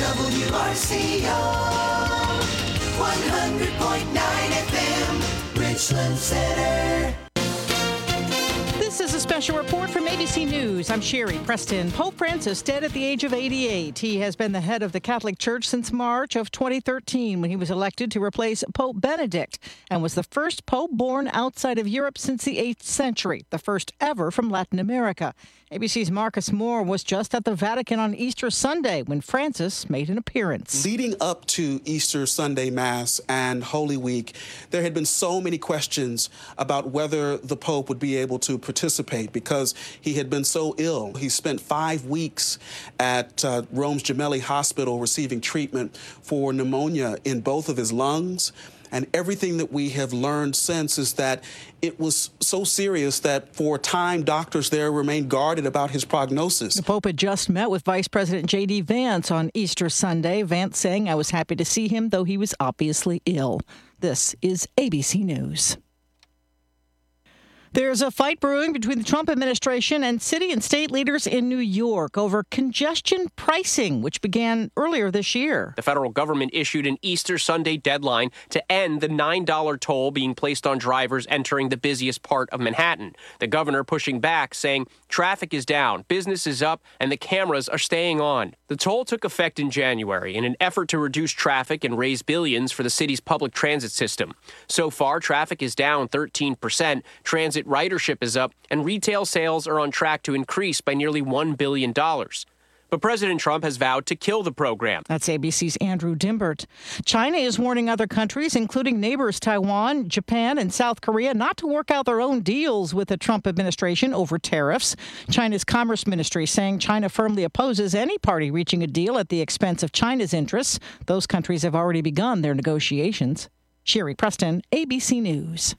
WRCO 100.9 FM, Richland Center. This is a special report from ABC News. I'm Sherry Preston. Pope Francis dead at the age of 88. He has been the head of the Catholic Church since March of 2013 when he was elected to replace Pope Benedict and was the first pope born outside of Europe since the 8th century, the first ever from Latin America. ABC's Marcus Moore was just at the Vatican on Easter Sunday when Francis made an appearance. Leading up to Easter Sunday Mass and Holy Week, there had been so many questions about whether the Pope would be able to participate because he had been so ill. He spent 5 weeks at Rome's Gemelli Hospital receiving treatment for pneumonia in both of his lungs. And everything that we have learned since is that it was so serious that for a time, doctors there remained guarded about his prognosis. The Pope had just met with Vice President J.D. Vance on Easter Sunday. Vance saying, "I was happy to see him, though he was obviously ill." This is ABC News. There's a fight brewing between the Trump administration and city and state leaders in New York over congestion pricing, which began earlier this year. The federal government issued an Easter Sunday deadline to end the $9 toll being placed on drivers entering the busiest part of Manhattan. The governor pushing back, saying traffic is down, business is up, and the cameras are staying on. The toll took effect in January in an effort to reduce traffic and raise billions for the city's public transit system. So far, traffic is down 13%, transit ridership is up, and retail sales are on track to increase by nearly $1 billion. But President Trump has vowed to kill the program. That's ABC's Andrew Dimbert. China is warning other countries, including neighbors Taiwan, Japan, and South Korea, not to work out their own deals with the Trump administration over tariffs. China's Commerce Ministry saying China firmly opposes any party reaching a deal at the expense of China's interests. Those countries have already begun their negotiations. Sherry Preston, ABC News.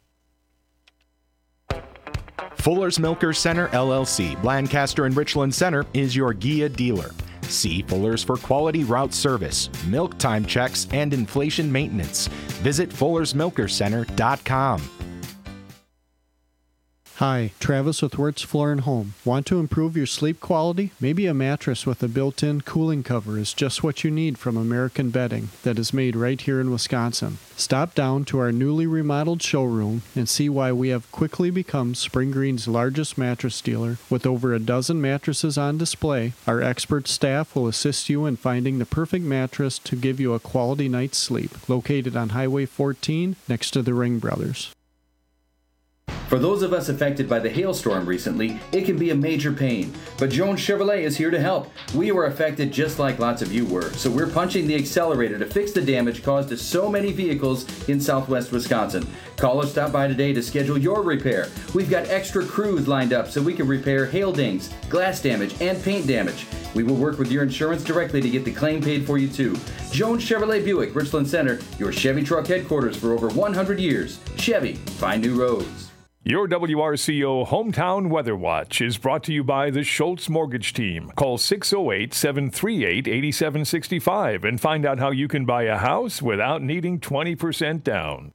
Fuller's Milker Center, LLC, Lancaster and Richland Center is your Gia dealer. See Fuller's for quality route service, milk time checks, and inflation maintenance. Visit Fuller'sMilkerCenter.com. Hi, Travis with Wirtz Floor and Home. Want to improve your sleep quality? Maybe a mattress with a built-in cooling cover is just what you need from American Bedding that is made right here in Wisconsin. Stop down to our newly remodeled showroom and see why we have quickly become Spring Green's largest mattress dealer. With over a dozen mattresses on display, our expert staff will assist you in finding the perfect mattress to give you a quality night's sleep. Located on Highway 14 next to the Ring Brothers. For those of us affected by the hailstorm recently, it can be a major pain. But Jones Chevrolet is here to help. We were affected just like lots of you were, so we're punching the accelerator to fix the damage caused to so many vehicles in southwest Wisconsin. Call or stop by today to schedule your repair. We've got extra crews lined up so we can repair hail dings, glass damage, and paint damage. We will work with your insurance directly to get the claim paid for you too. Jones Chevrolet Buick, Richland Center, your Chevy truck headquarters for over 100 years. Chevy, find new roads. Your WRCO Hometown Weather Watch is brought to you by the Schultz Mortgage Team. Call 608-738-8765 and find out how you can buy a house without needing 20% down.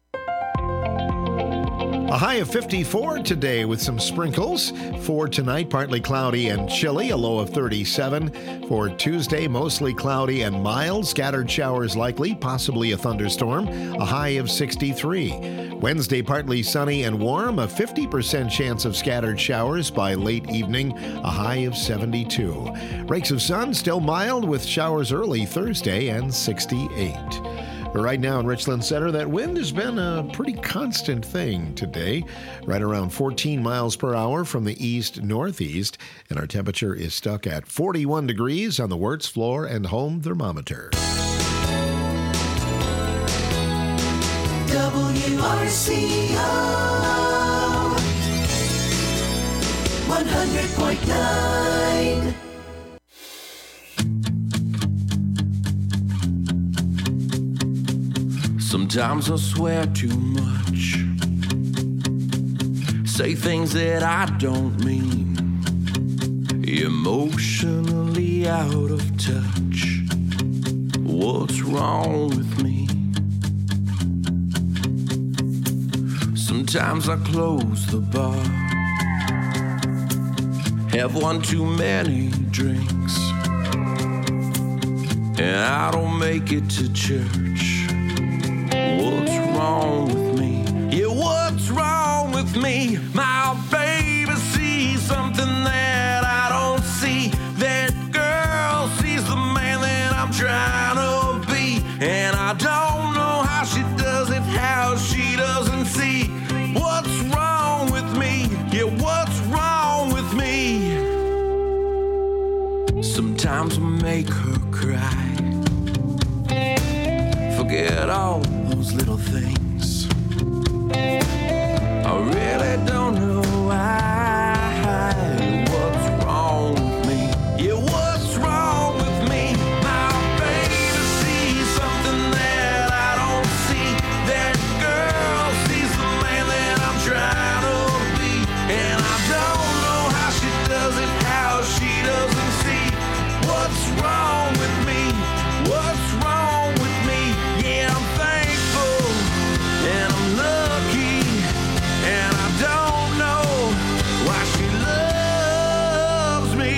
A high of 54 today with some sprinkles. For tonight, partly cloudy and chilly, a low of 37. For Tuesday, mostly cloudy and mild. Scattered showers likely, possibly a thunderstorm, a high of 63. Wednesday, partly sunny and warm, a 50% chance of scattered showers by late evening, a high of 72. Rakes of sun still mild with showers early Thursday and 68. Right now in Richland Center, that wind has been a pretty constant thing today, right around 14 miles per hour from the east-northeast, and our temperature is stuck at 41 degrees on the Wirtz Floor and Home thermometer. WRCO 100.9. Sometimes I swear too much, say things that I don't mean, emotionally out of touch. What's wrong with me? Sometimes I close the bar, have one too many drinks, and I don't make it to church. What's wrong with me? Yeah, what's wrong with me? My baby sees something that I don't see. That girl sees the man that I'm trying to be, and I don't know how she does it, how she doesn't see. What's wrong with me? Yeah, what's wrong with me? Sometimes I make her cry. Forget all those little things. I really don't know why. What's wrong with me? Yeah, what's wrong with me? My baby sees something that I don't see. That girl sees the man that I'm trying to be, and I don't know how she does it, how she doesn't see. What's wrong with me? What's wrong with me? Yeah, I'm thankful and I'm lucky, and I don't know why she loves me.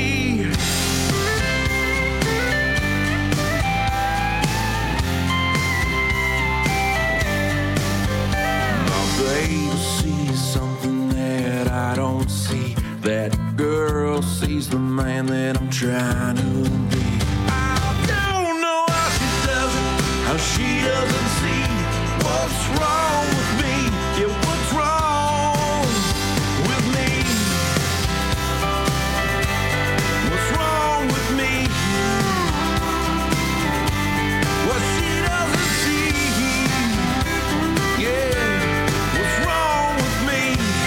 My baby sees something that I don't see. That girl sees the man that I'm trying to be. I don't know how she does it, how she doesn't see. What's wrong with me? Yeah, what's wrong with me? What's wrong with me? What she doesn't see. Yeah, what's wrong with me?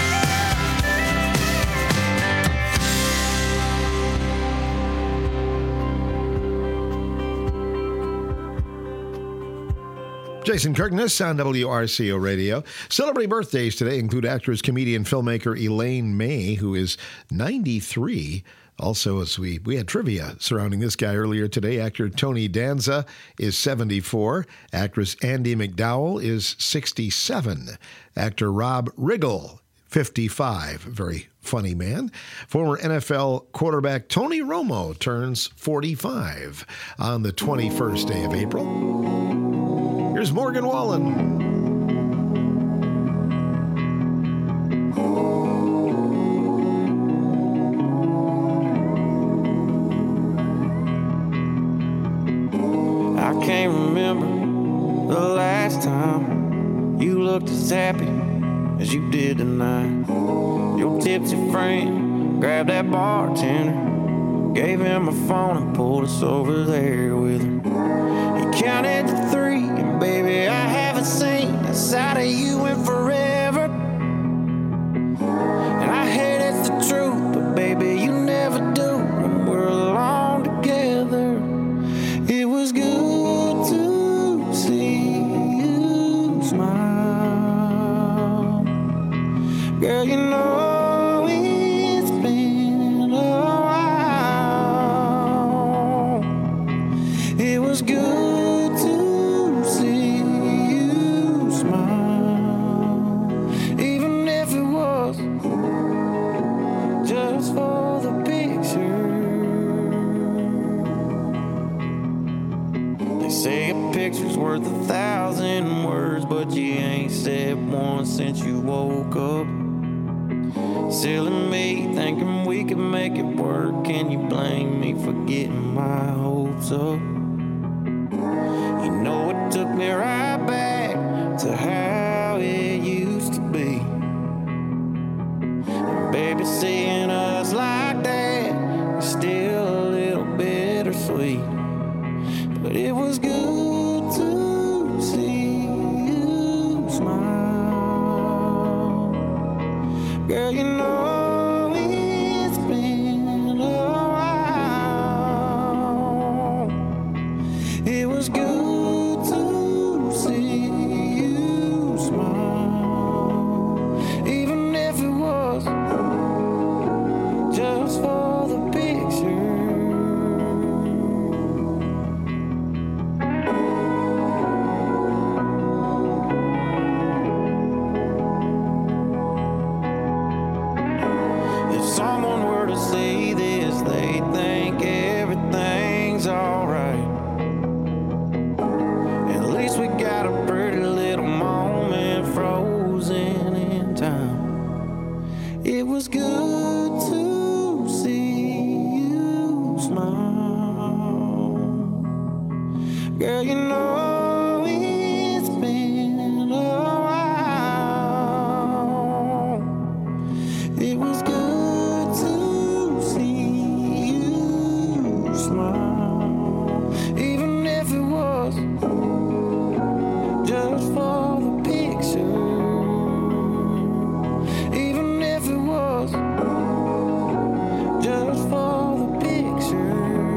Jason Kirkness on WRCO Radio. Celebrating birthdays today include actress, comedian, filmmaker Elaine May, who is 93. Also, as we had trivia surrounding this guy earlier today, actor Tony Danza is 74. Actress Andie MacDowell is 67. Actor Rob Riggle, 55. Very funny man. Former NFL quarterback Tony Romo turns 45 on the 21st day of April. Here's Morgan Wallen. I can't remember the last time you looked as happy as you did tonight. Your tipsy friend grabbed that bartender, gave him a phone and pulled us over there with her. He counted to 3, and baby, I haven't seen a side of you in forever. And I hate it's the truth, but baby, you never do when we're alone together. It was good to see you smile. Girl, you know it's been a while. It was good to see you smile, even if it was just for the picture. They say a picture's worth 1,000 words, but you ain't said one since you woke up. Silly me, thinking we could make it work. Can you blame me for getting my hopes up? You know it took me right back to how it used to be. And baby, seeing us like that is still a little bittersweet. But it was good to see you smile. Girl, you know it's been a while. It was good to see you smile, even if it was just for the picture. If someone were to say this, they'd think everything's alright. Girl, you know it's been a while. It was good to see you smile, even if it was just for the picture, even if it was just for the picture.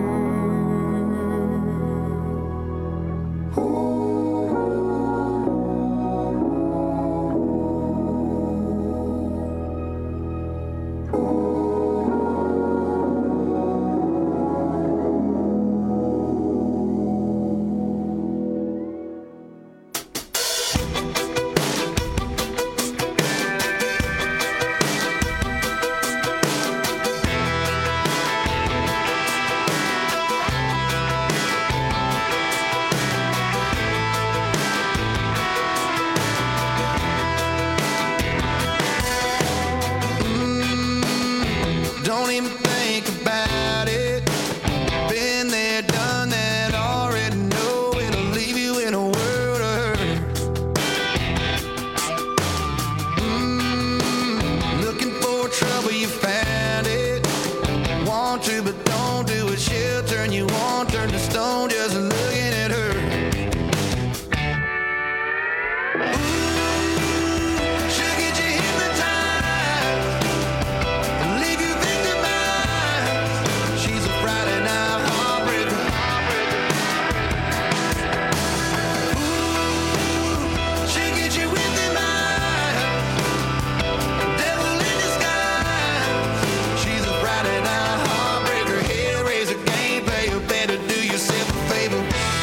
Don't even think about it. Been there, done that, already know it'll leave you in a world of hurt. Looking for trouble, you found it. Want to, but don't do it. She'll turn you on, turn to stone, just looking at her. She'll get you hypnotized, leave you victimized. She's a Friday night heartbreaker. She'll get you with the mind, devil in disguise. She's a Friday night heartbreaker, hellraiser, game player. Better do yourself a favor.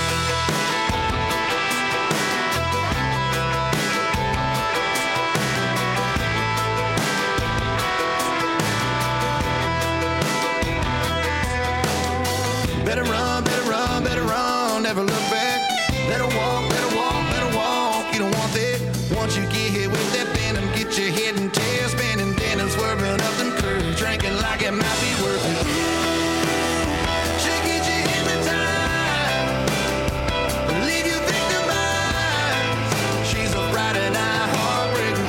Better run, never look back. Let her walk, let her walk, let her walk. You don't want that. Once you get hit with that venom, get your head and tail spinning, then and swerving up them curves, drinking like it might be worth it. She'll get you hypnotized, leave you victimized. She's a Friday night heartbreaker.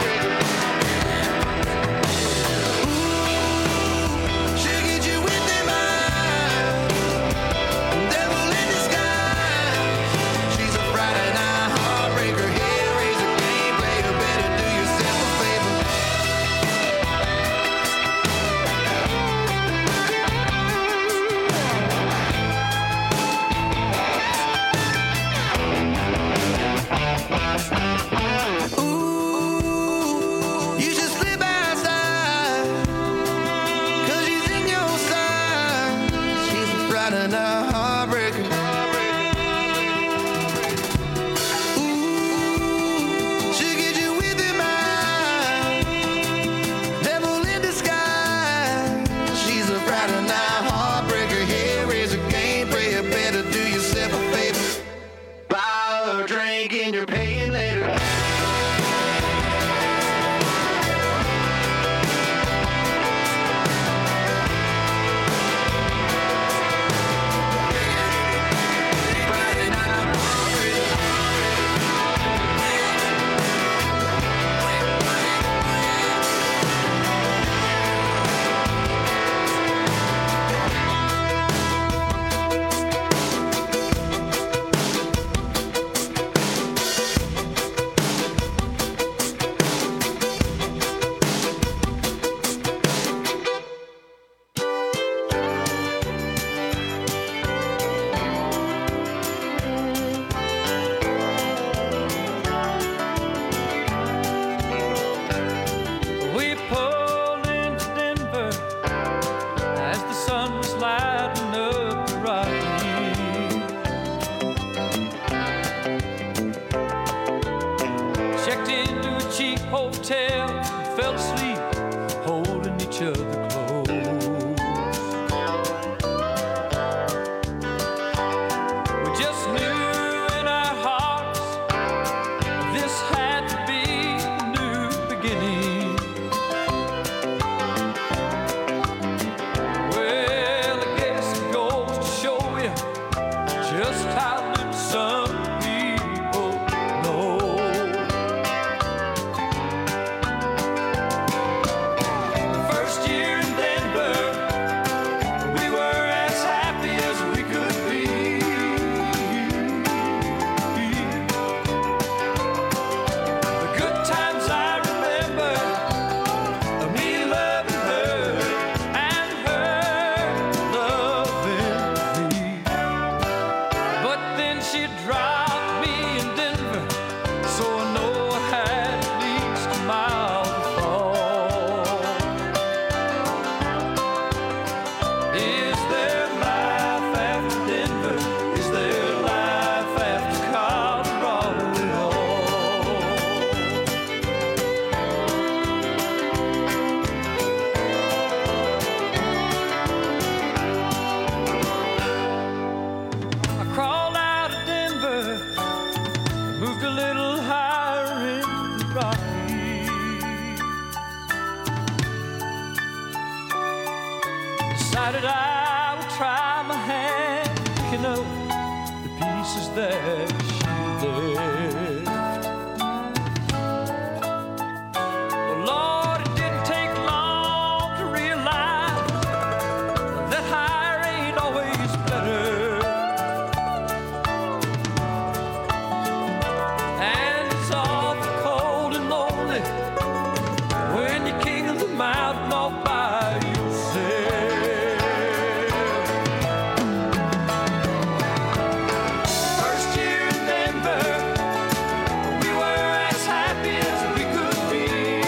She'll get you with them eyes, devil in disguise. She's a Friday night heartbreaker, hellraiser, game player. Better do yourself a favor. Ooh, you should slip outside, 'cause she's in your side. She's a Friday night heartbreaker. Ooh, she'll get you with her mind, devil in disguise. She's a Friday night heartbreaker, hellraiser, game player. Better do yourself a favor. Buy her a drink and you're paying later. Friday night heartbreaker. We pulled into Denver as the sun was lighting up the Rockies. Checked into a cheap hotel and fell asleep, holding each other close. We just knew in our hearts this had to be a new beginning. Well, I guess it goes to show you just how little she dropped me in Denver, so I know I had at least a mile to fall. Is there life after Denver? Is there life after Colorado? I crawled out of Denver, moved a little higher in the Rockies. Decided I would try my hand picking up the pieces that she left. Well, Lord, it didn't take long to realize that higher ain't always better. And it's awful cold and lonely when you're king of the mountain all by yourself. First year in Denver, we were as happy as we could be.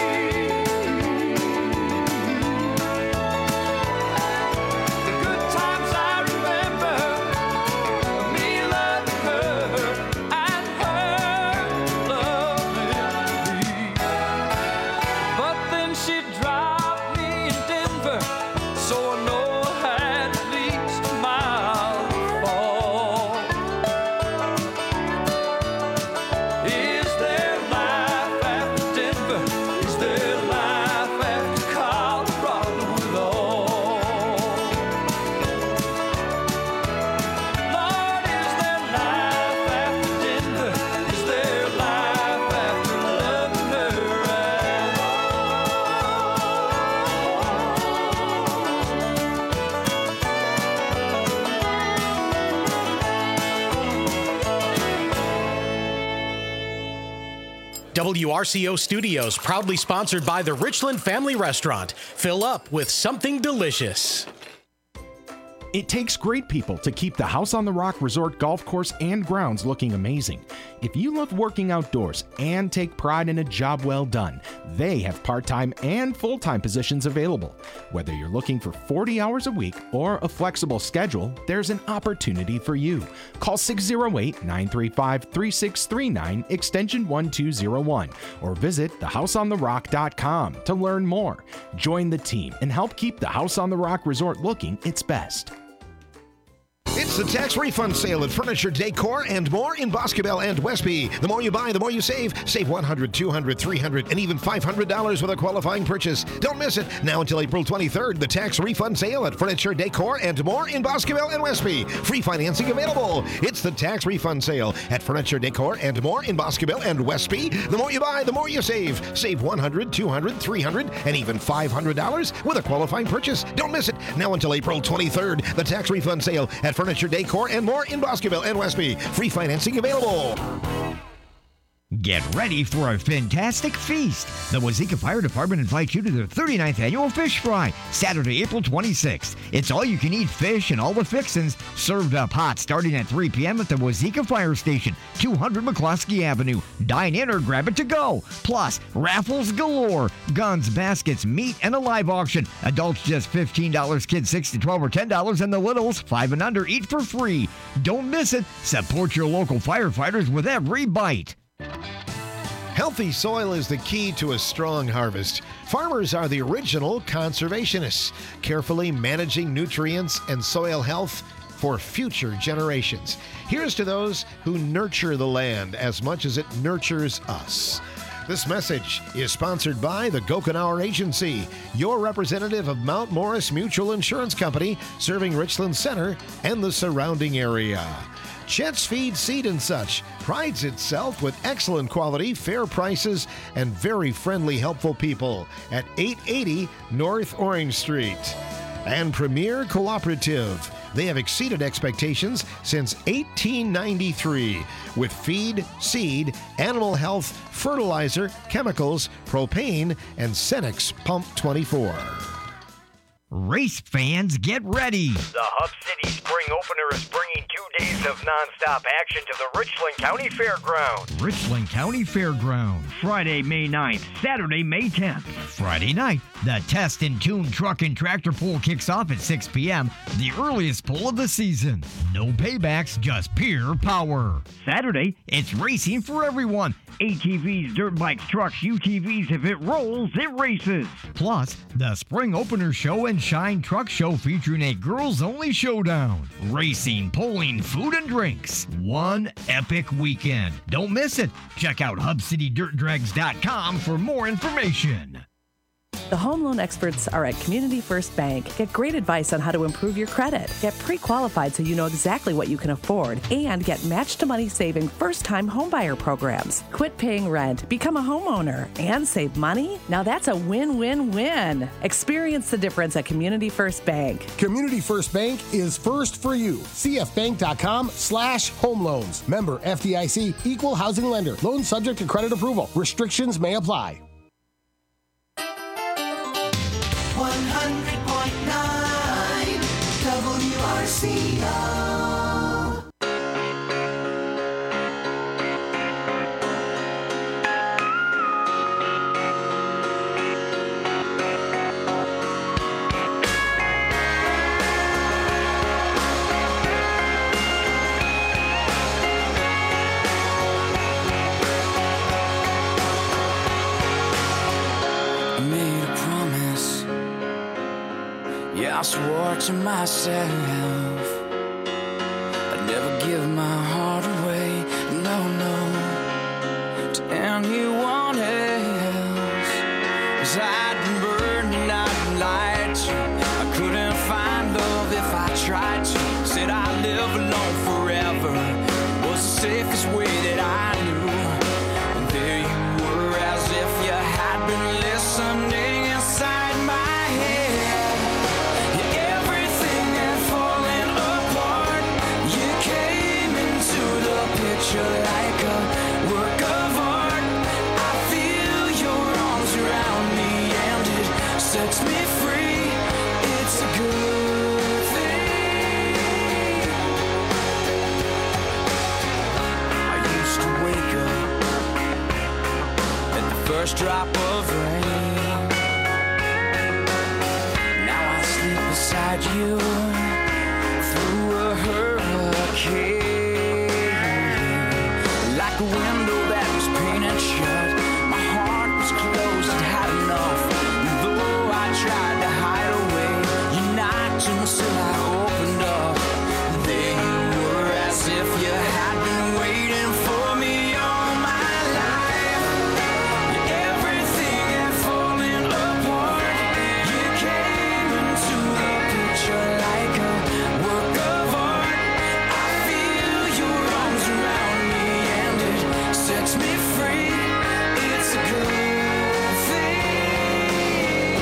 The good times I remember, me loving her and her loving me. But then she dropped me in Denver, so I know I had at least a mile to fall. Is there life after Denver? Is there life after Colorado at all? Lord, is there life after Denver? Is there life after loving her at WRCO Studios, proudly sponsored by the Richland Family Restaurant. Fill up with something delicious. It takes great people to keep the House on the Rock Resort Golf Course and grounds looking amazing. If you love working outdoors and take pride in a job well done, they have part-time and full-time positions available. Whether you're looking for 40 hours a week or a flexible schedule, there's an opportunity for you. Call 608-935-3639, extension 1201, or visit thehouseontherock.com to learn more. Join the team and help keep the House on the Rock Resort looking its best. It's the tax refund sale at Furniture, Decor, and More in Boscobel and Westby. The more you buy, the more you save. Save $100, $200, $300, and even $500 with a qualifying purchase. Don't miss it. Now until April 23rd, the tax refund sale at Furniture, Decor, and More in Boscobel and Westby. Free financing available. It's the tax refund sale at Furniture, Decor, and More in Boscobel and Westby. The more you buy, the more you save. Save $100, $200, $300, and even $500 with a qualifying purchase. Don't miss it. Now until April 23rd, the tax refund sale at Furniture, Decor, and More in Boscobel and Westby. Free financing available. Get ready for a fantastic feast. The Wazeeka Fire Department invites you to their 39th annual Fish Fry, Saturday, April 26th. It's all-you-can-eat fish and all the fixins, served up hot starting at 3 p.m. at the Wazeeka Fire Station, 200 McCloskey Avenue. Dine in or grab it to go. Plus, raffles galore, guns, baskets, meat, and a live auction. Adults just $15, kids 6 to 12 or $10, and the littles 5 and under eat for free. Don't miss it. Support your local firefighters with every bite. Healthy soil is the key to a strong harvest. Farmers are the original conservationists, carefully managing nutrients and soil health for future generations. Here's to those who nurture the land as much as it nurtures us. This message is sponsored by the Gokenauer Agency, your representative of Mount Morris Mutual Insurance Company, serving Richland Center and the surrounding area. Chet's Feed Seed and Such prides itself with excellent quality, fair prices, and very friendly, helpful people at 880 North Orange Street. And Premier Cooperative. They have exceeded expectations since 1893 with feed, seed, animal health, fertilizer, chemicals, propane, and Cenex Pump 24. Race fans, get ready. The Hub City Spring Opener is bringing 2 days of nonstop action to the Richland County Fairgrounds. Richland County Fairgrounds. Friday, May 9th, Saturday, May 10th. Friday night, the Test and Tune Truck and Tractor Pull kicks off at 6 p.m., the earliest pull of the season. No paybacks, just pure power. Saturday, it's racing for everyone. ATVs, dirt bikes, trucks, UTVs, if it rolls, it races. Plus, the Spring Opener Show and Shine Truck Show featuring a girls-only showdown. Racing, pulling, food, and drinks. One epic weekend. Don't miss it. Check out HubCityDirtDrags.com for more information. The home loan experts are at Community First Bank. Get great advice on how to improve your credit. Get pre-qualified so you know exactly what you can afford. And get match-to-money saving first-time homebuyer programs. Quit paying rent, become a homeowner, and save money? Now that's a win-win-win. Experience the difference at Community First Bank. Community First Bank is first for you. CFBank.com/home loans. Member FDIC, equal housing lender. Loan subject to credit approval. Restrictions may apply. 100.9 WRCO. I made a promise. Yeah, I swore to myself I'd never give my heart away, no, to anyone else. 'Cause I'd been burned and I'd been lied to. I couldn't find love if I tried to. Said I'd live alone forever was the safest way that I knew. And there you were, as if you had been listening inside my head. Yeah, everything had fallen apart. You came into the picture like a work of art. I feel your arms around me and it sets me free. It's a good thing. I used to wake up at the first drop of rain. Now I sleep beside you through a hurricane. Like a window that was painted shut, my heart was closed, it had enough. And though I tried to hide away, you knocked until I opened up. There you were, as if you had been waiting for me all my life. Everything had fallen apart. You came into the picture like a work of art. I feel your arms around me and it sets me free. It's a good thing.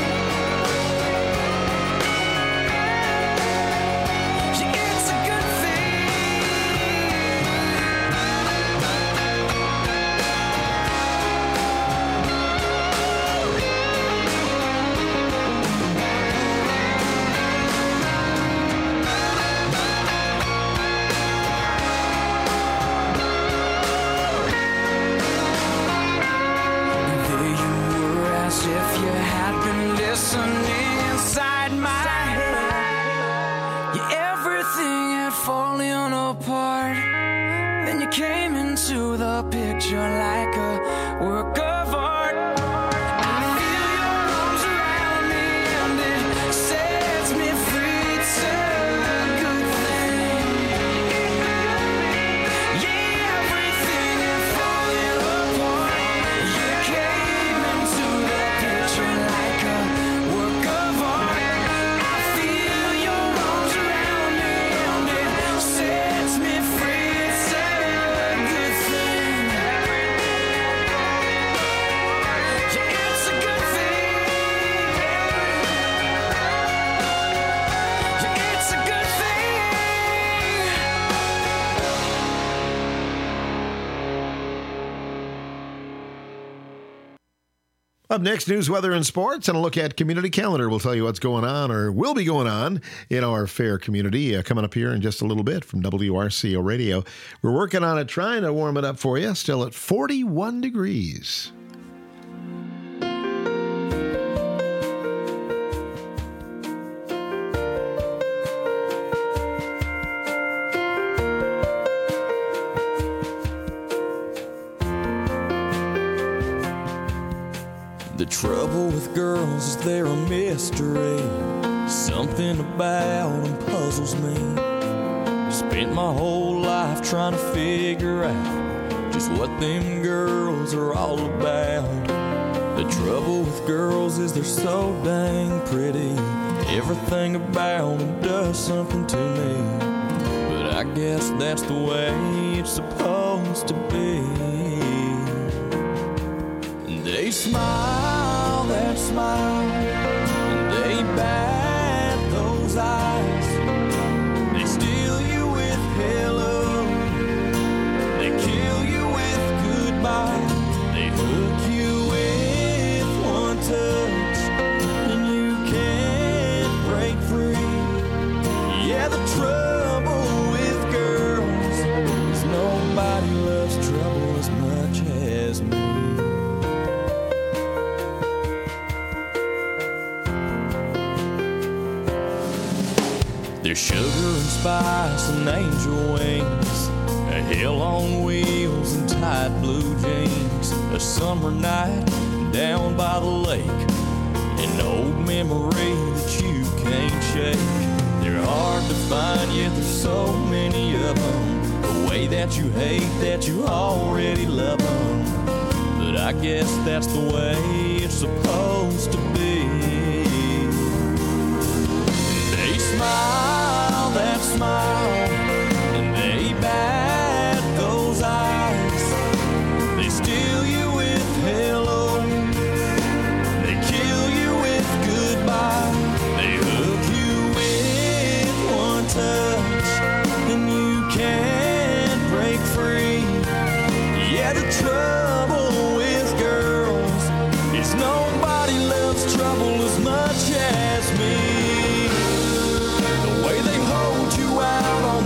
Yeah, it's a good There you were, as if you had been listening inside my head. Yeah, everything had fallen apart. Then you came into the picture like a work of art. I feel your arms around me and it sets me free. It's a good thing. Yeah, everything had fallen apart. You came into the picture like a work of art. I feel your arms around me and it sets me free. It's a good thing. Up next, news, weather, and sports, and a look at community calendar. We'll tell you what's going on or will be going on in our fair community coming up here in just a little bit from WRCO Radio. We're working on it, trying to warm it up for you, still at 41 degrees. The trouble with girls is they're a mystery. Something about them puzzles me. Spent my whole life trying to figure out just what them girls are all about. The trouble with girls is they're so dang pretty. Everything about them does something to me. But I guess that's the way it's supposed to be. They smile, that smile, and they bat those eyes. They steal you with hello, they kill you with goodbye. They hook you with one touch, and you can't break free. Yeah, the trouble with girls is nobody loves trouble as much as me. There's sugar and spice and angel wings, a hell on wheels and tight blue jeans, a summer night down by the lake, an old memory that you can't shake. They're hard to find, yet there's so many of them. The way that you hate that you already love them. But I guess that's the way it's supposed to be. They smile, that smile, and they bat those eyes. They steal you with hello, they kill you with goodbye. They hook you with one touch, and you can't break free. Yeah, the trouble with girls is nobody loves trouble as much as me. The way they hold you out on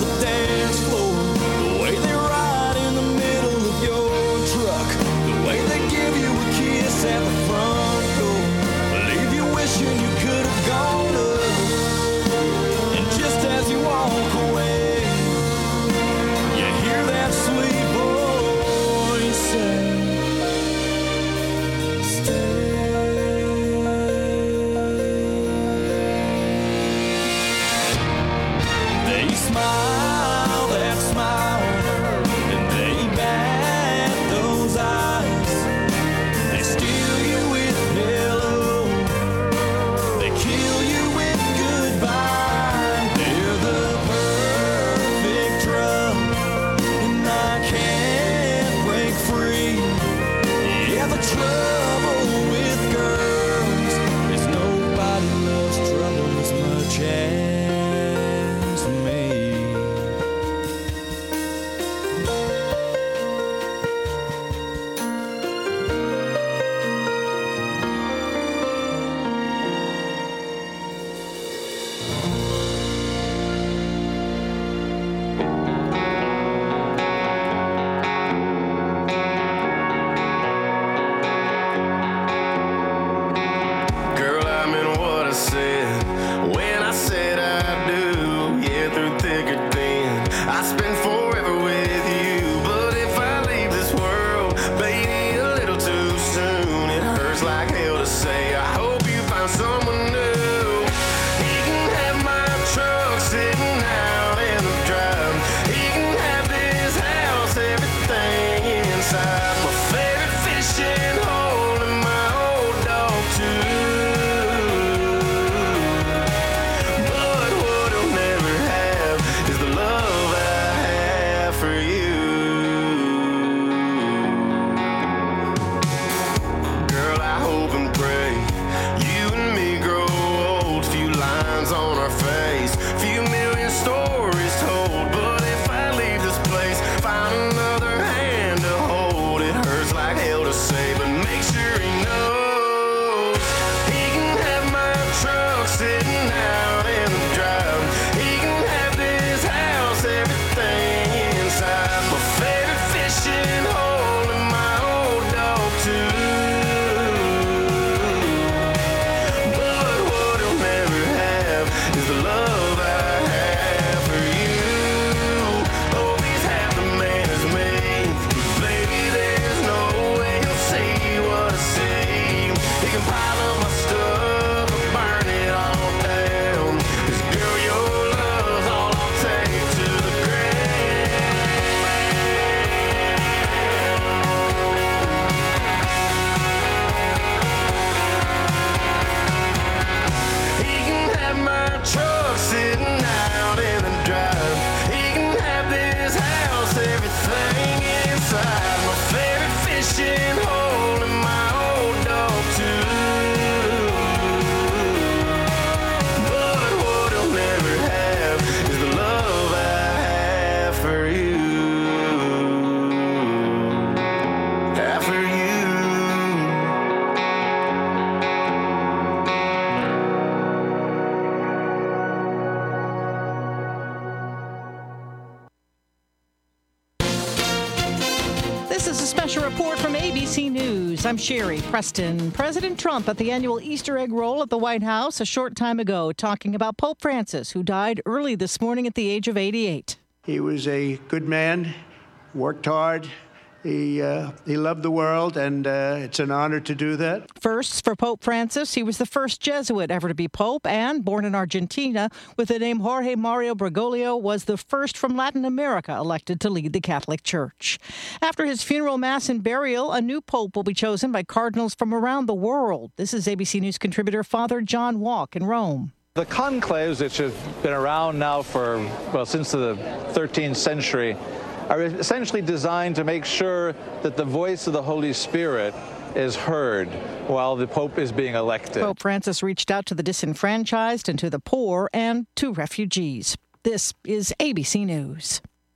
This is a special report from ABC News. I'm Sherry Preston. President Trump at the annual Easter egg roll at the White House a short time ago, talking about Pope Francis, who died early this morning at the age of 88. He was a good man, worked hard. He loved the world, and it's an honor to do that. First, for Pope Francis, he was the first Jesuit ever to be Pope, and born in Argentina with the name Jorge Mario Bergoglio, was the first from Latin America elected to lead the Catholic Church. After his funeral, mass, and burial, a new Pope will be chosen by cardinals from around the world. This is ABC News contributor Father John Walk in Rome. The conclaves, which have been around now since the 13th century, are essentially designed to make sure that the voice of the Holy Spirit is heard while the Pope is being elected. Pope Francis reached out to the disenfranchised and to the poor and to refugees. This is ABC News.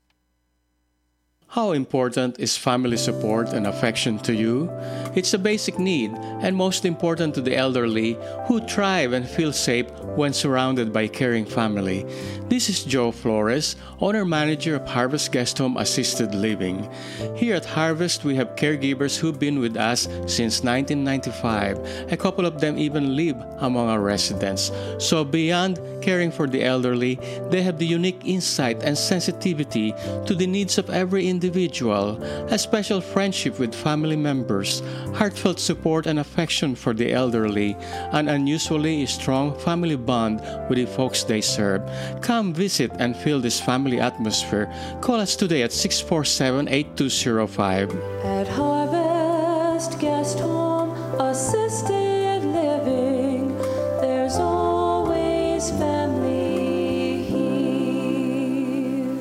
How important is family support and affection to you? It's a basic need and most important to the elderly who thrive and feel safe when surrounded by caring family. This is Joe Flores, owner-manager of Harvest Guest Home Assisted Living. Here at Harvest, we have caregivers who've been with us since 1995. A couple of them even live among our residents. So beyond caring for the elderly, they have the unique insight and sensitivity to the needs of every individual, a special friendship with family members, heartfelt support and affection for the elderly, an unusually strong family bond with the folks they serve. Come visit and feel this family atmosphere. Call us today at 647-8205. At Harvest Guest Home Assisted Living, there's always family here.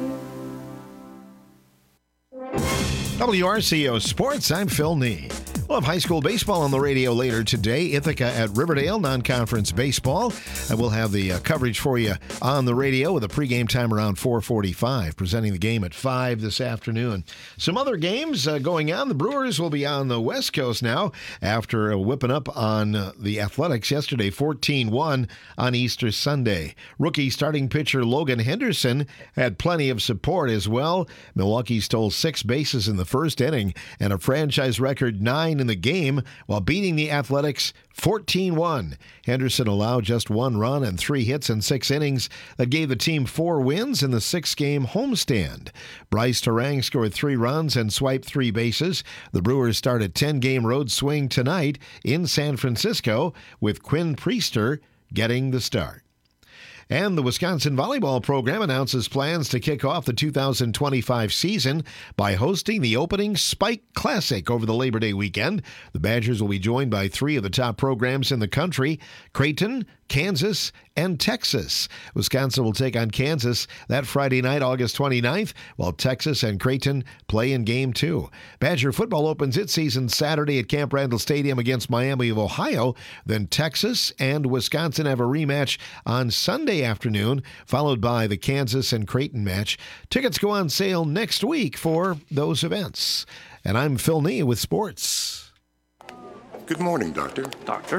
WRCO Sports, I'm Phil Nee. We'll have high school baseball on the radio later today. Ithaca at Riverdale, non-conference baseball. And we'll have the coverage for you on the radio with a pregame time around 4:45, presenting the game at 5 this afternoon. Some other games going on. The Brewers will be on the West Coast now after whipping up on the Athletics yesterday, 14-1 on Easter Sunday. Rookie starting pitcher Logan Henderson had plenty of support as well. Milwaukee stole 6 bases in the first inning and a franchise record 9 in the game while beating the Athletics 14-1. Henderson allowed just 1 run and 3 hits in 6 innings that gave the team 4 wins in the 6-game homestand. Bryce Terang scored 3 runs and swiped 3 bases. The Brewers start a 10-game road swing tonight in San Francisco with Quinn Priester getting the start. And the Wisconsin volleyball program announces plans to kick off the 2025 season by hosting the opening Spike Classic over the Labor Day weekend. The Badgers will be joined by 3 of the top programs in the country, Creighton, Kansas, and Texas. Wisconsin will take on Kansas that Friday night, August 29th, while Texas and Creighton play in Game 2. Badger football opens its season Saturday at Camp Randall Stadium against Miami of Ohio. Then Texas and Wisconsin have a rematch on Sunday afternoon, followed by the Kansas and Creighton match. Tickets go on sale next week for those events. And I'm Phil Nee with sports. Good morning, Doctor. Doctor?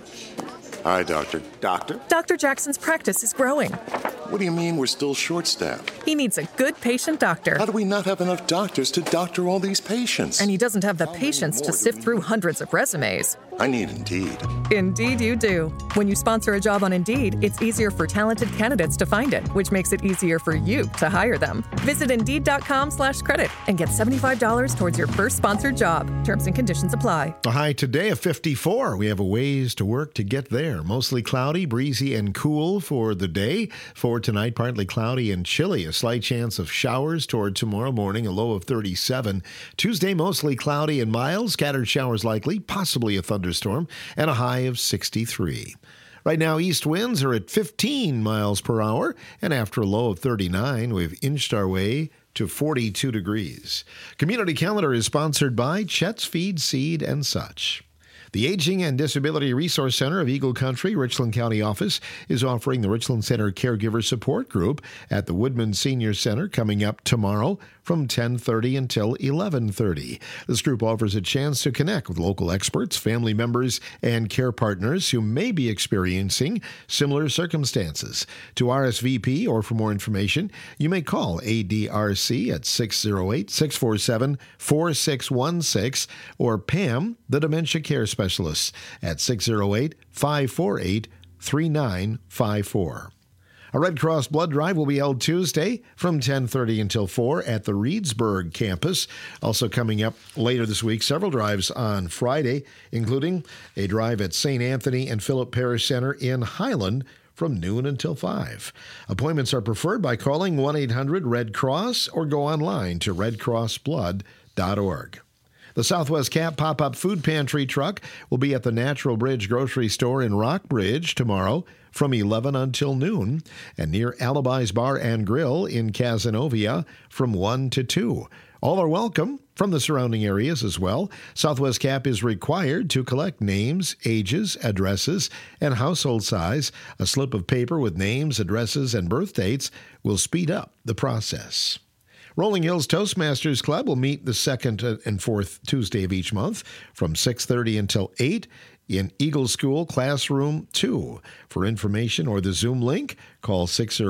Hi, Doctor. Doctor? Dr. Jackson's practice is growing. What do you mean we're still short-staffed? He needs a good patient doctor. How do we not have enough doctors to doctor all these patients? And he doesn't have the patience to sift through hundreds of resumes. I need Indeed. Indeed you do. When you sponsor a job on Indeed, it's easier for talented candidates to find it, which makes it easier for you to hire them. Visit Indeed.com/credit and get $75 towards your first sponsored job. Terms and conditions apply. A high today of 54. We have a ways to work to get there. Mostly cloudy, breezy, and cool for the day. For tonight, partly cloudy and chilly. A slight chance of showers toward tomorrow morning, a low of 37. Tuesday, mostly cloudy and mild. Scattered showers likely, possibly a thunderstorm, and a high of 63. Right now, east winds are at 15 miles per hour, and after a low of 39, we've inched our way to 42 degrees. Community Calendar is sponsored by Chet's Feed, Seed, and Such. The Aging and Disability Resource Center of Eagle Country, Richland County office is offering the Richland Center Caregiver Support Group at the Woodman Senior Center coming up tomorrow from 10:30 until 11:30. This group offers a chance to connect with local experts, family members, and care partners who may be experiencing similar circumstances. To RSVP or for more information, you may call ADRC at 608-647-4616 or Pam, the Dementia Care Specialist, at 608-548-3954. A Red Cross blood drive will be held Tuesday from 10:30 until 4 at the Reedsburg campus. Also coming up later this week, several drives on Friday, including a drive at St. Anthony and Philip Parish Center in Highland from noon until 5. Appointments are preferred by calling 1-800-RED-CROSS or go online to redcrossblood.org. The Southwest Cap pop-up food pantry truck will be at the Natural Bridge grocery store in Rockbridge tomorrow from 11 until noon, and near Alibi's Bar and Grill in Cazenovia from 1 to 2. All are welcome from the surrounding areas as well. Southwest Cap is required to collect names, ages, addresses, and household size. A slip of paper with names, addresses, and birth dates will speed up the process. Rolling Hills Toastmasters Club will meet the second and fourth Tuesday of each month from 6:30 until 8 in Eagle School Classroom 2. For information or the Zoom link, call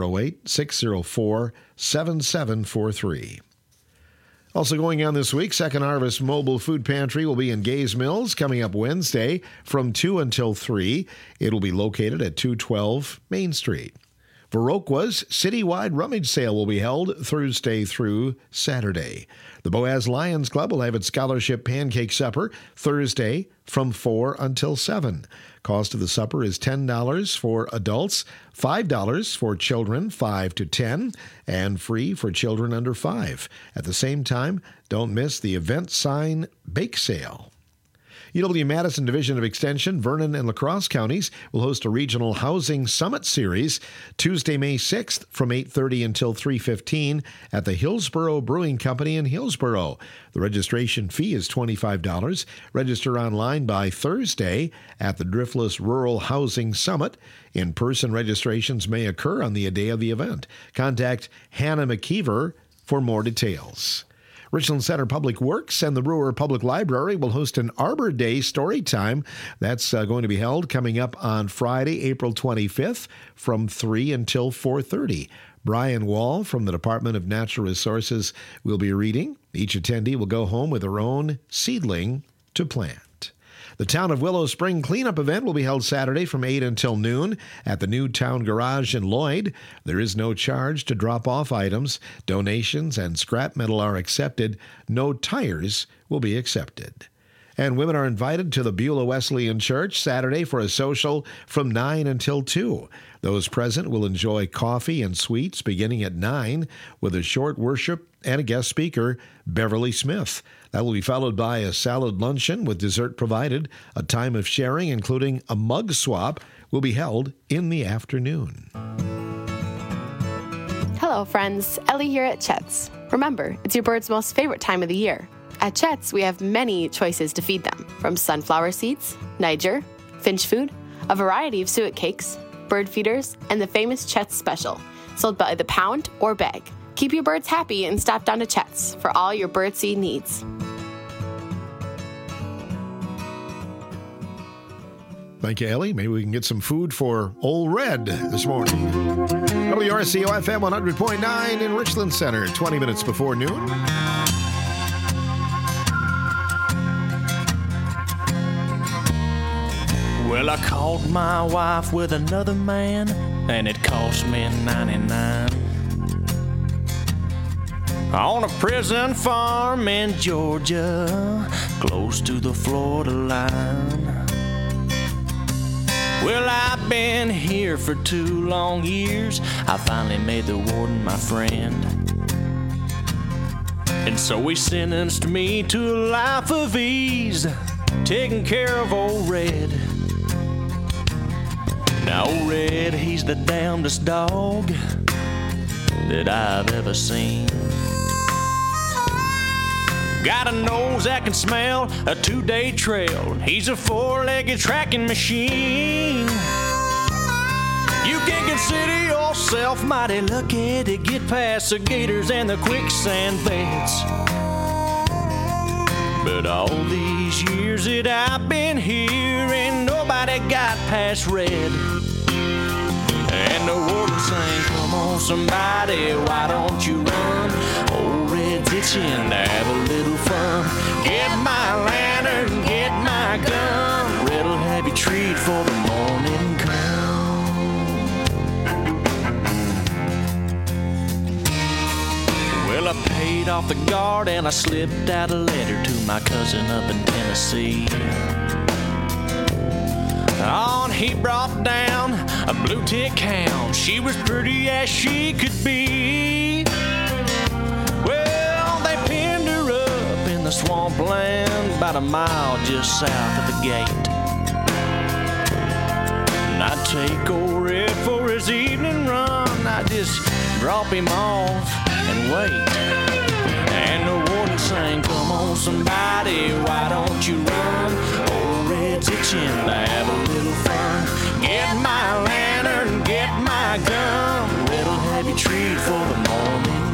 608-604-7743. Also going on this week, Second Harvest Mobile Food Pantry will be in Gays Mills coming up Wednesday from 2 until 3. It'll be located at 212 Main Street. Viroqua's citywide rummage sale will be held Thursday through Saturday. The Boaz Lions Club will have its scholarship pancake supper Thursday from 4 until 7. Cost of the supper is $10 for adults, $5 for children 5 to 10, and free for children under 5. At the same time, don't miss the event sign bake sale. UW-Madison Division of Extension, Vernon and La Crosse counties will host a regional housing summit series Tuesday, May 6th from 8:30 until 3:15 at the Hillsborough Brewing Company in Hillsborough. The registration fee is $25. Register online by Thursday at the Driftless Rural Housing Summit. In-person registrations may occur on the day of the event. Contact Hannah McKeever for more details. Richland Center Public Works and the Brewer Public Library will host an Arbor Day story time. That's going to be held coming up on Friday, April 25th from 3 until 4:30. Brian Wall from the Department of Natural Resources will be reading. Each attendee will go home with their own seedling to plant. The Town of Willow Spring Cleanup event will be held Saturday from 8 until noon at the new Town Garage in Lloyd. There is no charge to drop off items. Donations and scrap metal are accepted. No tires will be accepted. And women are invited to the Beulah Wesleyan Church Saturday for a social from 9 until 2. Those present will enjoy coffee and sweets beginning at 9 with a short worship and a guest speaker, Beverly Smith. That will be followed by a salad luncheon with dessert provided. A time of sharing, including a mug swap, will be held in the afternoon. Hello, friends. Ellie here at Chet's. Remember, it's your bird's most favorite time of the year. At Chet's, we have many choices to feed them, from sunflower seeds, Niger, finch food, a variety of suet cakes, bird feeders, and the famous Chet's Special, sold by the pound or bag. Keep your birds happy and stop down to Chet's for all your birdseed needs. Thank you, Ellie. Maybe we can get some food for Old Red this morning. WRCO FM 100.9 in Richland Center, 20 minutes before noon. Well, I caught my wife with another man, and it cost me $99. On a prison farm in Georgia, close to the Florida line. Well, I've been here for 2 long years. I finally made the warden my friend. And so he sentenced me to a life of ease, taking care of old Red. Now old Red, he's the damnedest dog that I've ever seen. Got a nose that can smell a 2-day trail. He's a 4-legged tracking machine. You can consider yourself mighty lucky to get past the gators and the quicksand beds. But all these years that I've been here, ain't nobody got past Red. And the warden sang, come on somebody, why don't you run? Old Red's itching to have a little fun. Get my lantern, get my gun. Red'll have you treat for the morning come. Well, I paid off the guard and I slipped out a letter to my cousin up in Tennessee. On he brought down a blue tick hound. She was pretty as she could be. Well, they pinned her up in the swampland about a mile just south of the gate. And I'd take old Red for his evening run. I'd just drop him off and wait. And the warden sang, come on somebody, why don't you run? Old Red's itching to have a little fun. Get my lantern, get my gun. Red'll have you treat for the morning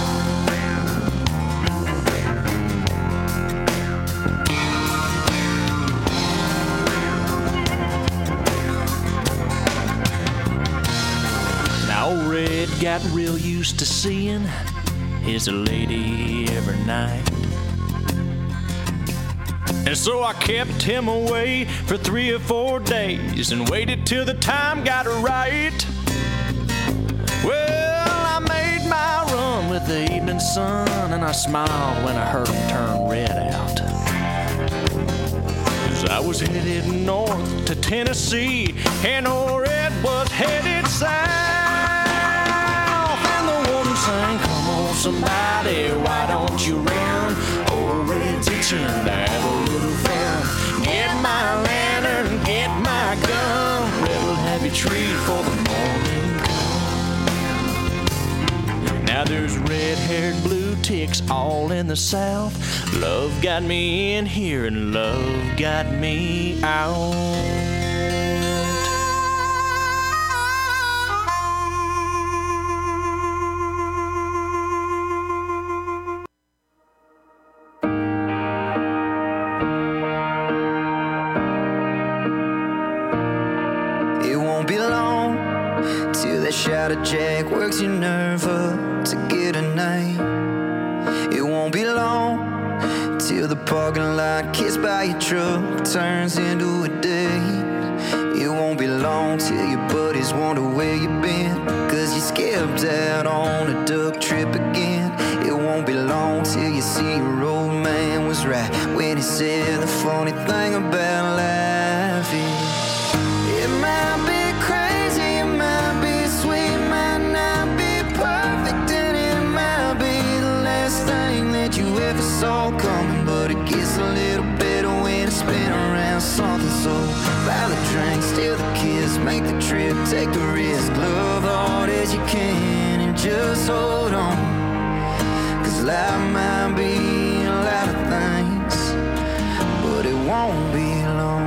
come. Now old Red got real used to seeing his lady every night. And so I kept him away for 3 or 4 days and waited till the time got right. Well, I made my run with the evening sun, and I smiled when I heard him turn Red out. 'Cause I was headed north to Tennessee, and old Red was headed south. And the woman sang, come on somebody, why don't you run? Old Red's itching to have a little fun. Get my lantern, get my gun. Red'll have you treat for the morning come. Now there's red-haired blue ticks all in the south. Love got me in here and love got me out. Jack works your nerve up to get a night. It won't be long till the parking lot kissed by your truck turns into a date. It won't be long till your buddies wonder where you've been, 'cause you skipped out on a duck trip again. It won't be long till you see your old man was right when he said the funny thing about life is it might be crazy, it might be sweet, might not be perfect, and it might be the last thing that you ever saw coming, but it gets a little better when it's been around something. So buy the drink, steal the kiss, make the trip, take the risk, love hard as you can and just hold on, 'cause life might be a lot of things, but it won't be long.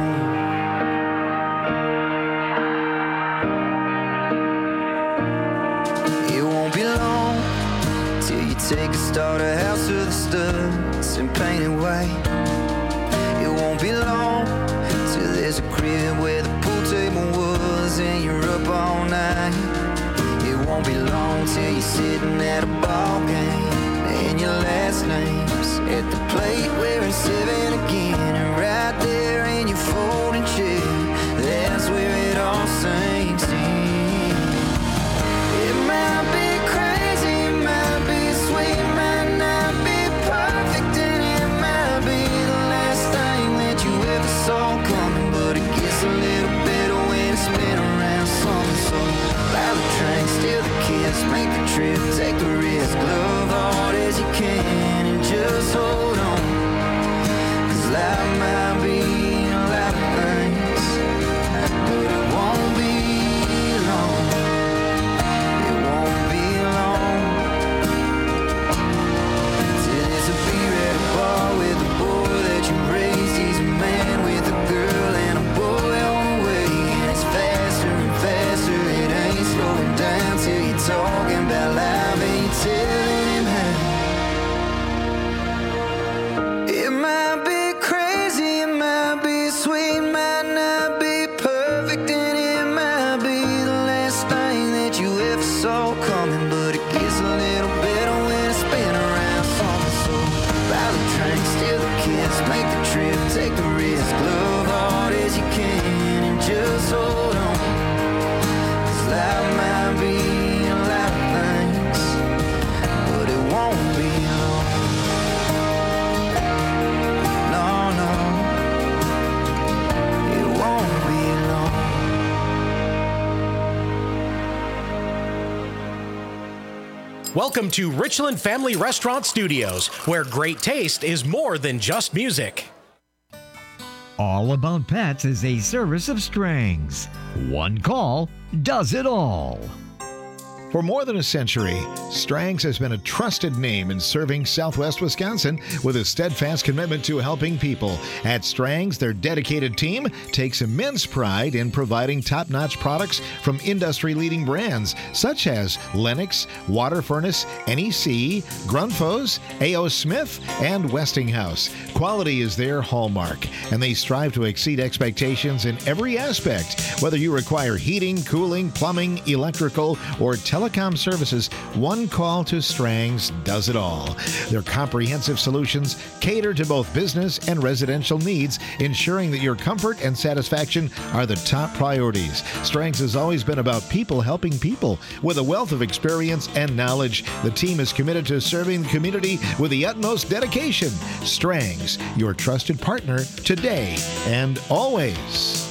Take a starter house to the studs and paint it white. It won't be long till there's a crib where the pool table was and you're up all night. It won't be long till you're sitting at a ball game and your last name's at the plate wearing 7 again, and right there in your folding chair, that's where it all sinks in. It might be crazy, it might be sweet, might not be perfect, and it might be the last thing that you ever saw coming, but it gets a little better when it's been around something. So buy the drink, steal the kiss, make the trip, take the risk, love hard as you can and just hold on, Take the risk, love hard as you can, and just hold on. 'Cause life might be a lot of things, but it won't be long. No, no, it won't be long. Welcome to Richland Family Restaurant Studios, where great taste is more than just music. All About Pets is a service of Strang's. One call does it all. For more than a century, Strang's has been a trusted name in serving Southwest Wisconsin with a steadfast commitment to helping people. At Strang's, their dedicated team takes immense pride in providing top-notch products from industry-leading brands such as Lennox, Water Furnace, NEC, Grundfos, A.O. Smith, and Westinghouse. Quality is their hallmark, and they strive to exceed expectations in every aspect. Whether you require heating, cooling, plumbing, electrical, or telecom services, one call to Strang's does it all. Their comprehensive solutions cater to both business and residential needs, ensuring that your comfort and satisfaction are the top priorities. Strang's has always been about people helping people. With a wealth of experience and knowledge, the team is committed to serving the community with the utmost dedication. Strang's, your trusted partner today and always.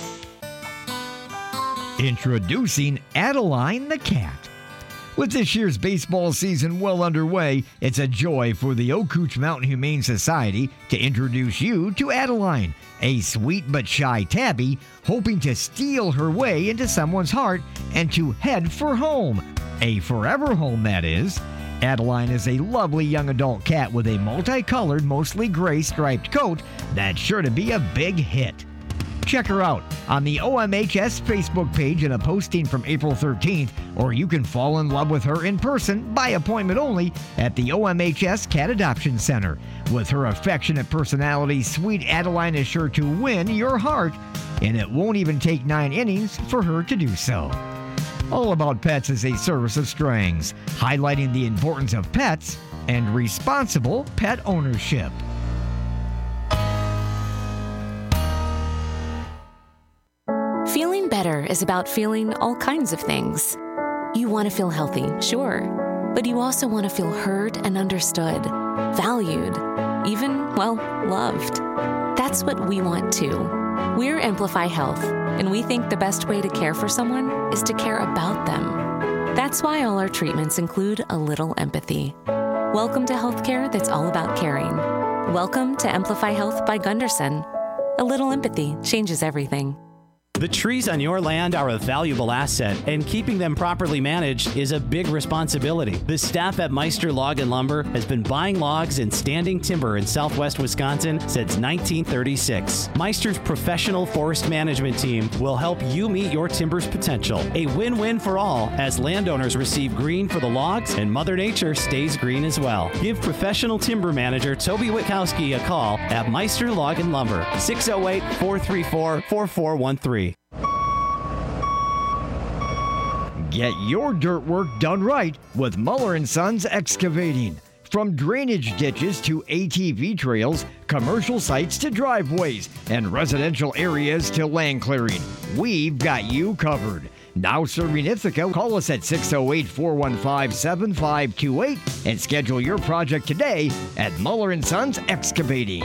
Introducing Adeline the cat. With this year's baseball season well underway, it's a joy for the Okootch Mountain Humane Society to introduce you to Adeline, a sweet but shy tabby hoping to steal her way into someone's heart and to head for home. A forever home, that is. Adeline is a lovely young adult cat with a multicolored, mostly gray striped coat that's sure to be a big hit. Check her out on the OMHS Facebook page in a posting from April 13th, or you can fall in love with her in person by appointment only at the OMHS Cat Adoption Center. With her affectionate personality, sweet Adeline is sure to win your heart, and it won't even take 9 innings for her to do so. All About Pets is a service of Strang's, highlighting the importance of pets and responsible pet ownership. Feeling better is about feeling all kinds of things. You want to feel healthy, sure, but you also want to feel heard and understood, valued, even, well, loved. That's what we want too. We're Amplify Health, and we think the best way to care for someone is to care about them. That's why all our treatments include a little empathy. Welcome to healthcare that's all about caring. Welcome to Amplify Health by Gunderson. A little empathy changes everything. The trees on your land are a valuable asset, and keeping them properly managed is a big responsibility. The staff at Meister Log and Lumber has been buying logs and standing timber in southwest Wisconsin since 1936. Meister's professional forest management team will help you meet your timber's potential. A win-win for all, as landowners receive green for the logs and Mother Nature stays green as well. Give professional timber manager Toby Witkowski a call at Meister Log and Lumber, 608-434-4413. Get your dirt work done right with Muller & Sons Excavating. From drainage ditches to ATV trails, commercial sites to driveways, and residential areas to land clearing, we've got you covered. Now serving Ithaca, call us at 608-415-7528 and schedule your project today at Muller & Sons Excavating.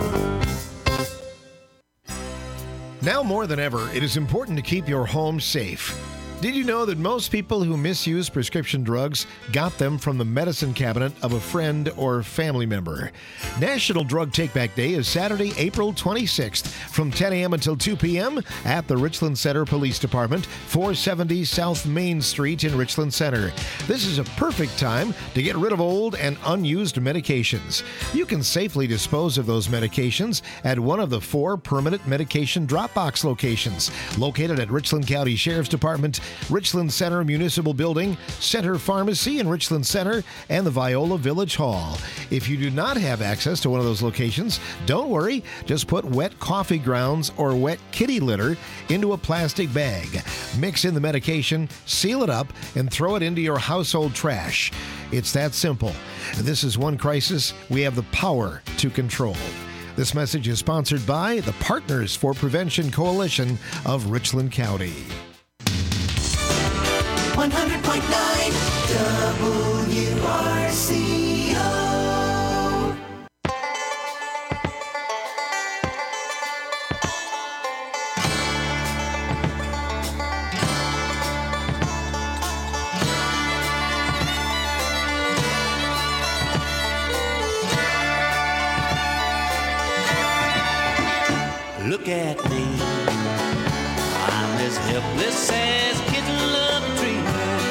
Now more than ever, it is important to keep your home safe. Did you know that most people who misuse prescription drugs got them from the medicine cabinet of a friend or family member? National Drug Take-Back Day is Saturday, April 26th from 10 a.m. until 2 p.m. at the Richland Center Police Department, 470 South Main Street in Richland Center. This is a perfect time to get rid of old and unused medications. You can safely dispose of those medications at one of the 4 permanent medication drop box locations located at Richland County Sheriff's Department, Richland Center Municipal Building, Center Pharmacy in Richland Center, and the Viola Village Hall. If you do not have access to one of those locations, don't worry. Just put wet coffee grounds or wet kitty litter into a plastic bag. Mix in the medication, seal it up, and throw it into your household trash. It's that simple. This is one crisis we have the power to control. This message is sponsored by the Partners for Prevention Coalition of Richland County. 100.9 WRCO. Look at me, I'm as helpless as kitten love a tree.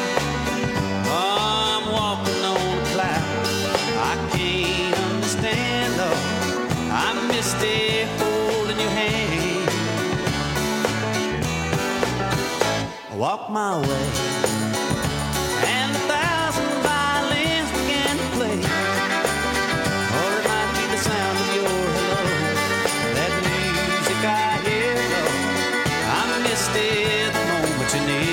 I'm walking on a cloud, I can't understand, though. I missed it holding your hand. I walk my way, and 1,000 violins began to play. Or it might be the sound of your hello, that music I hear, though. I missed it the moment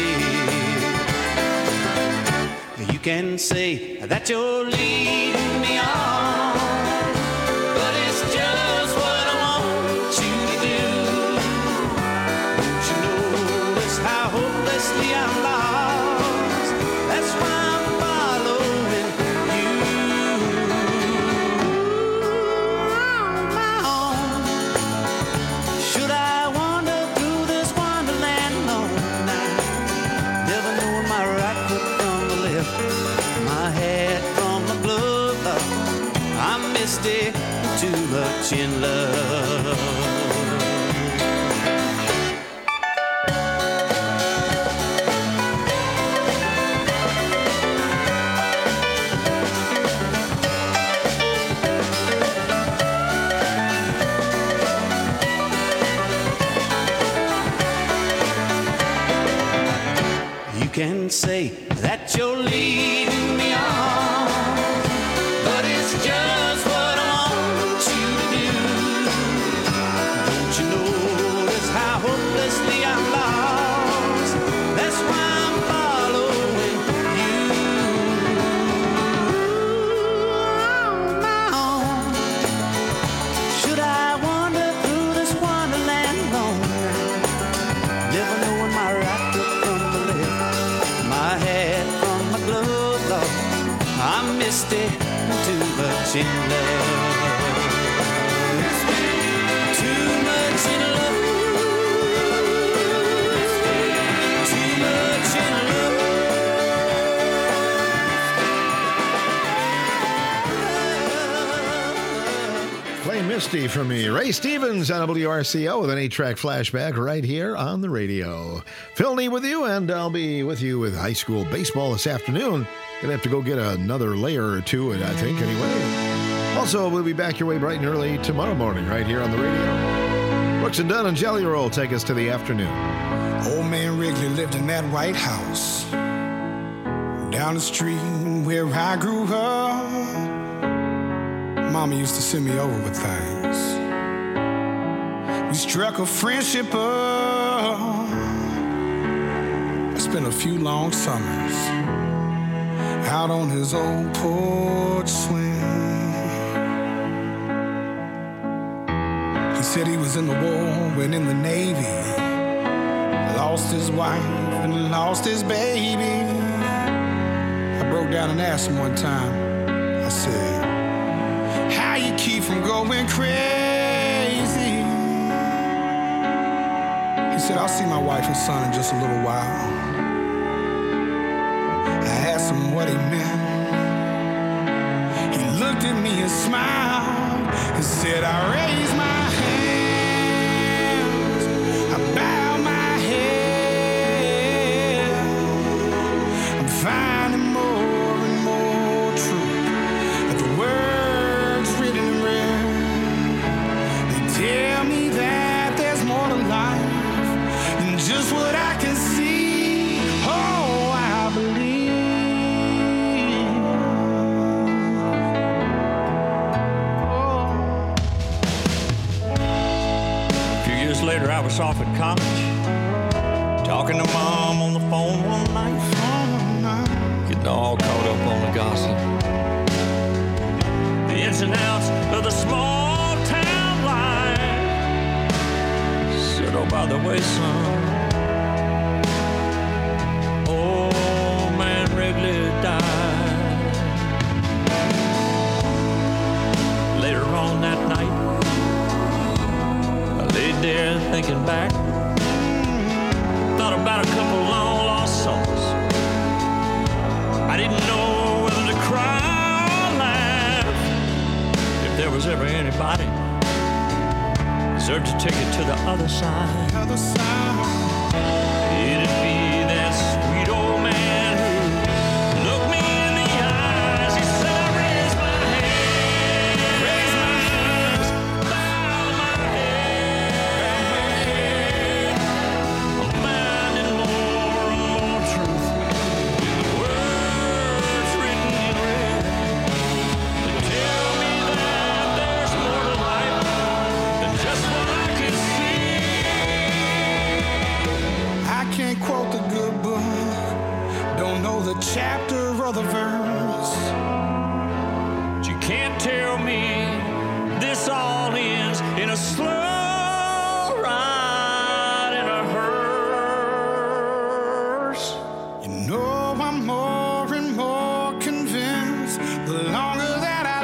you're near. You can say that you're leading me on, but it's just what I want you to do. Don't you notice how hopelessly I'm lost? That's why I'm following you. On my own. Should I wander through this wonderland alone now? Never knowing my right foot from the left, my hat from my glove. I missed it too much in love. You can say that you're leading me on, but it's just what I want you to do. Don't you notice how hopelessly I'm lost? That's why I'm following you. On my own. Should I wander through this wonderland alone? Never knowing my right foot from the left, my hat from my glove, Lord. I missed it too much in love. Too much in love. Too much in Play Misty for me. Ray Stevens on WRCO with an 8-track flashback right here on the radio. Phil Nee with you, and I'll be with you with high school baseball this afternoon. Gonna have to go get another layer or two, I think, anyway. Also, we'll be back your way bright and early tomorrow morning right here on the radio. Brooks and Dunn and Jelly Roll take us to the afternoon. Old man Wrigley lived in that White House down the street where I grew up. Mama used to send me over with things. We struck a friendship up. I spent a few long summers out on his old porch swing. He said he was in the war, went in the Navy, lost his wife and lost his baby. I broke down and asked him one time, I said, how you keep from going crazy? He said, I'll see my wife and son in just a little while. I asked him what he meant. He looked at me and smiled and said, I raise my hands, I bow my head. I'm finding more and more truth that the words written in red. They tell me that there's more to life than just what I can see. Oh, I believe. Later, I was off at college, talking to Mom on the phone one night, getting all caught up on the gossip, the ins and outs of the small town away, son. Old man Wrigley died. Later on that night, I laid there thinking back. Thought about a couple long lost souls. I didn't know whether to cry or laugh. If there was ever anybody deserved to take it to the other side, it'd be that sweet old man who looked me in the eyes. He said, I raise my hand, raise my hands, bow my head. I'm finding more and more truth in the words written in red that tell me that there's more to life than just what I can see. I can't quote the good book, don't know the chapter or the verse. But you can't tell me this all ends in a slow ride in a hearse. You know I'm more and more convinced the longer that I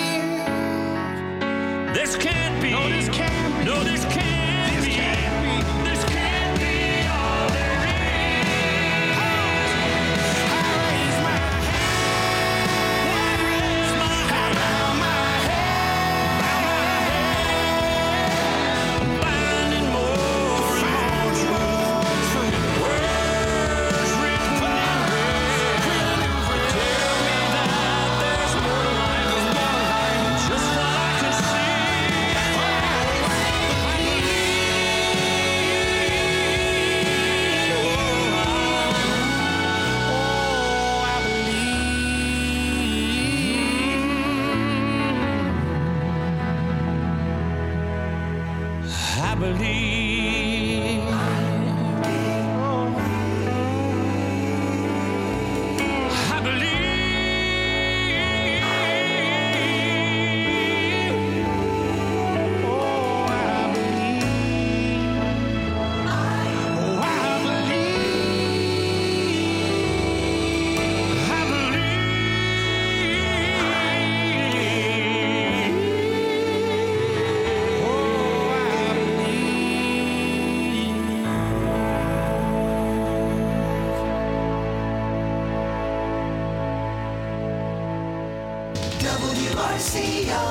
live. This can't be. No, this can't be. No, this can't This be. can't be. This can't be all there is. I raise my hand, Raise my hand, bow my head, finding more and more truth. Words written in red that tell me that there's more to life than just what I can see. I believe. I believe. Oh, I believe. oh, I believe. I believe. Oh, I WRCO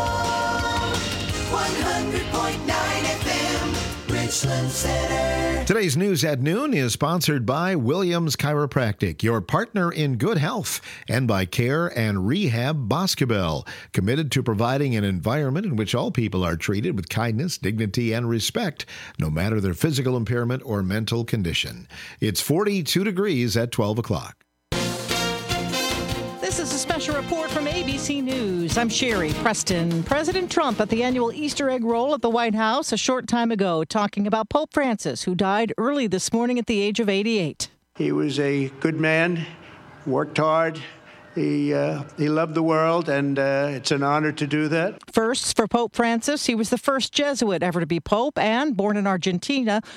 100.9 FM, Richland Center. Today's news at noon is sponsored by Williams Chiropractic, your partner in good health, and by Care and Rehab Boscobel, committed to providing an environment in which all people are treated with kindness, dignity, and respect, no matter their physical impairment or mental condition. It's 42 degrees at 12 o'clock. This is a special report from ABC News. I'm Sherry Preston. President Trump at the annual Easter egg roll at the White House a short time ago, talking about Pope Francis, who died early this morning at the age of 88. He was a good man, worked hard. He loved the world, and it's an honor to do that. First, for Pope Francis, he was the first Jesuit ever to be Pope and, born in Argentina,